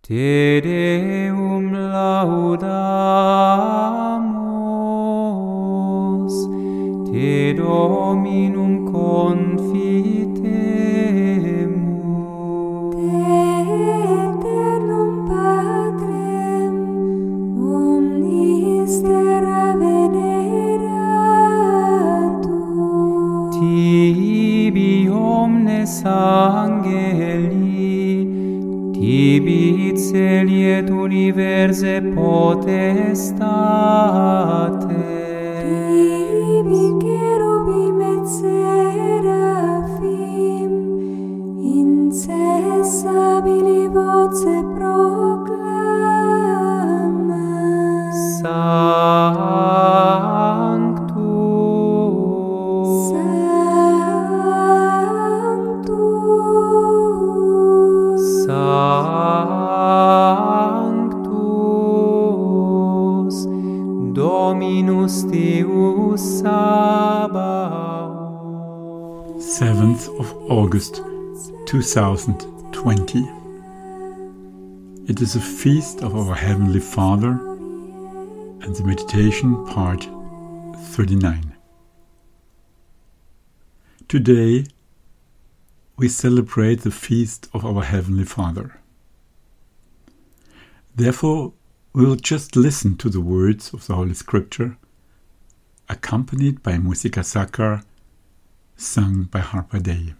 Te Deum laudamus, Te Dominum confitemur. Te eternum Patrem, omnis terra veneratur. Tibi omnes angeli, Tibi celi et universe potestate. Tibi cherubim et seraphim, incessabili voce proclamas. Sanctus, Sanctus, Dominus Deus Sabaoth. 7th of August 2020. It is a feast of our Heavenly Father and the meditation part 39. Today we celebrate the feast of our Heavenly Father. Therefore, we will just listen to the words of the Holy Scripture, accompanied by Musica Sacra, sung by Harper Day.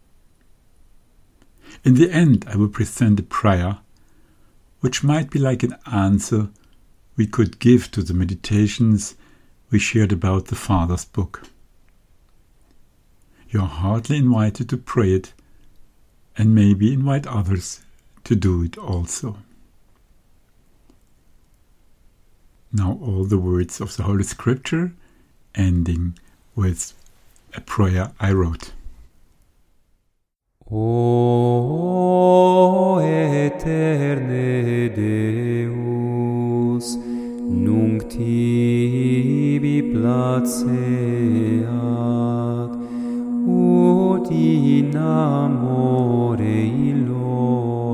In the end, I will present a prayer which might be like an answer we could give to the meditations we shared about the Father's book. You are heartily invited to pray it, and maybe invite others to do it also. Now all the words of the Holy Scripture, ending with a prayer I wrote. O eterne Deus, nunc tibi placeat, ut in amore illo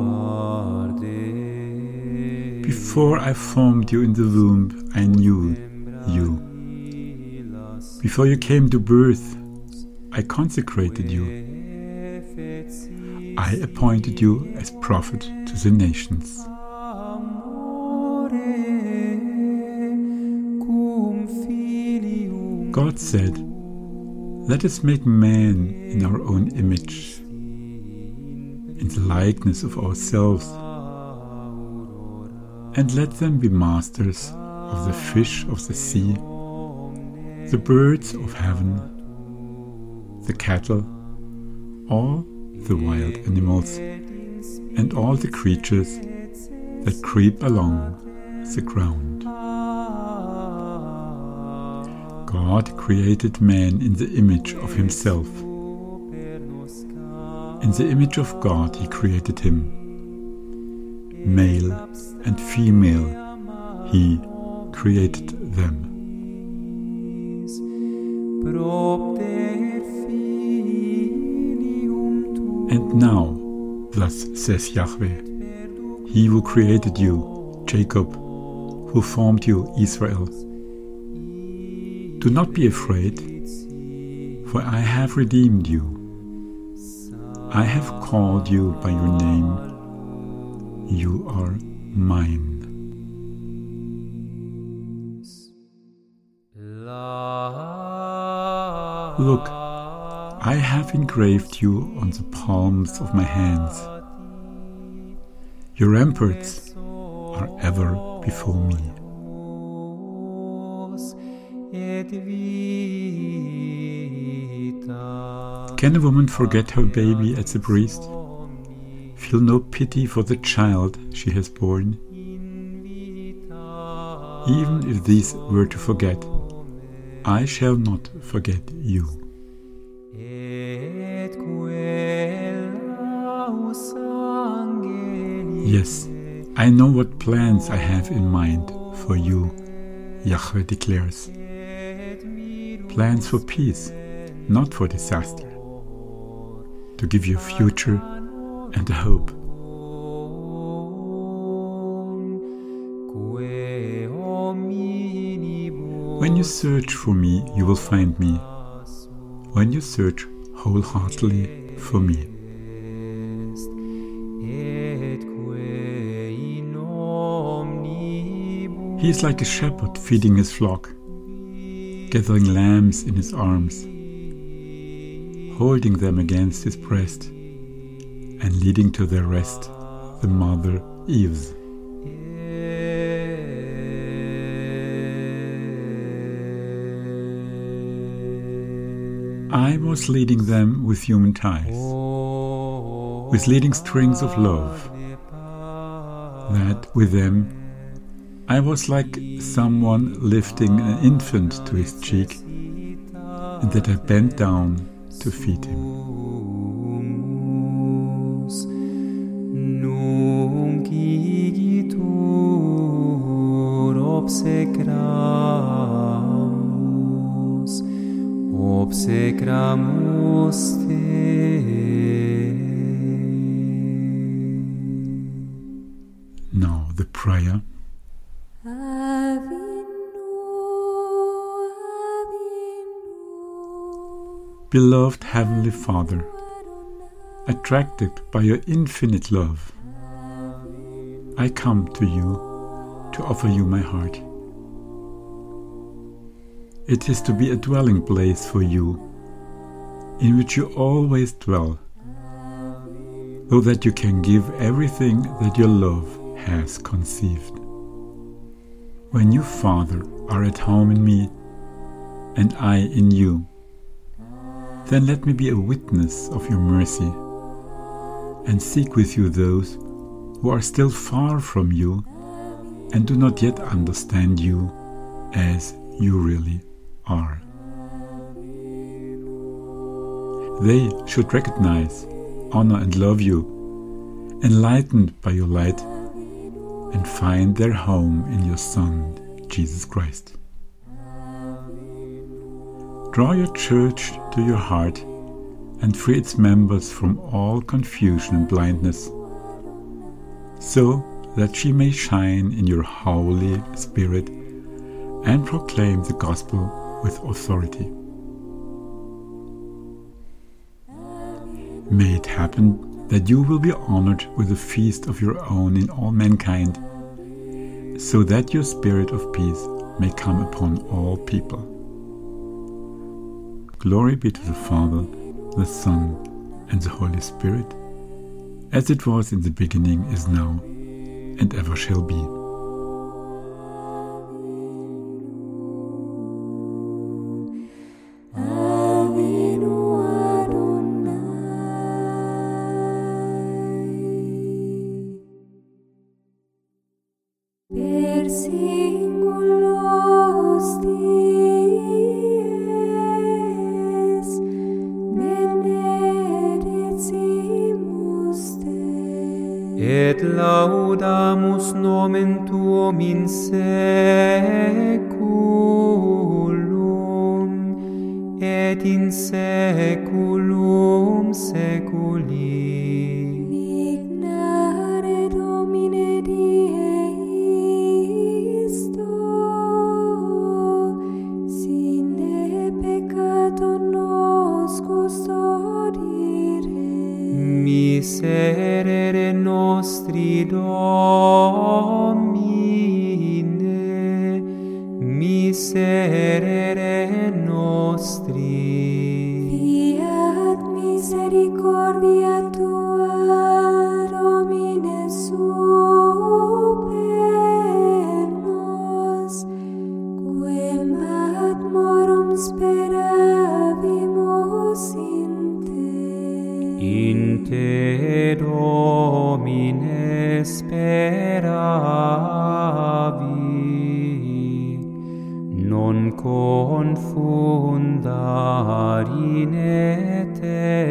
arde. Before I formed you in the womb, I knew you. Before you came to birth, I consecrated you. I appointed you as prophet to the nations. God said, "Let us make man in our own image, in the likeness of ourselves, and let them be masters of the fish of the sea, the birds of heaven, the cattle, all the wild animals, and all the creatures that creep along the ground." God created man in the image of himself. In the image of God he created him. Male and female he created them. And now, thus says Yahweh, He who created you, Jacob, who formed you, Israel. Do not be afraid, for I have redeemed you. I have called you by your name. You are mine. Look, I have engraved you on the palms of my hands. Your ramparts are ever before me. Can a woman forget her baby at the breast? Feel no pity for the child she has borne? Even if these were to forget, I shall not forget you. Yes, I know what plans I have in mind for you, Yahweh declares. Plans for peace, not for disaster, to give you a future and a hope. When you search for me, you will find me. When you search wholeheartedly for me. He is like a shepherd feeding his flock, gathering lambs in his arms, holding them against his breast, and leading to their rest the mother Eves. I was leading them with human ties, with leading strings of love, that with them I was like someone lifting an infant to his cheek, and that I bent down to feed him. Nunc igitur obsecramus te. Now the prayer. Beloved Heavenly Father, attracted by your infinite love, I come to you to offer you my heart. It is to be a dwelling place for you, in which you always dwell, so that you can give everything that your love has conceived. When you, Father, are at home in me, and I in you, then let me be a witness of your mercy, and seek with you those who are still far from you and do not yet understand you as you really are. They should recognize, honor and love you, enlightened by your light, and find their home in your Son, Jesus Christ. Draw your church to your heart and free its members from all confusion and blindness, so that she may shine in your Holy Spirit and proclaim the gospel with authority. May it happen that you will be honored with a feast of your own in all mankind, so that your spirit of peace may come upon all people. Glory be to the Father, the Son, and the Holy Spirit, as it was in the beginning, is now, and ever shall be. Per singulos dies benedicimus te, Et laudamus nomen tuum in saeculum, et in saeculum saeculi. Ignare Domine Deisto, sine peccato nos custodire. Miserere nostri Domine, miserere nostri. Fiat misericordia tua, Domine, super nos, quem ad morum speravimus in te. In te, Domine, speravi, non confundar in eterno.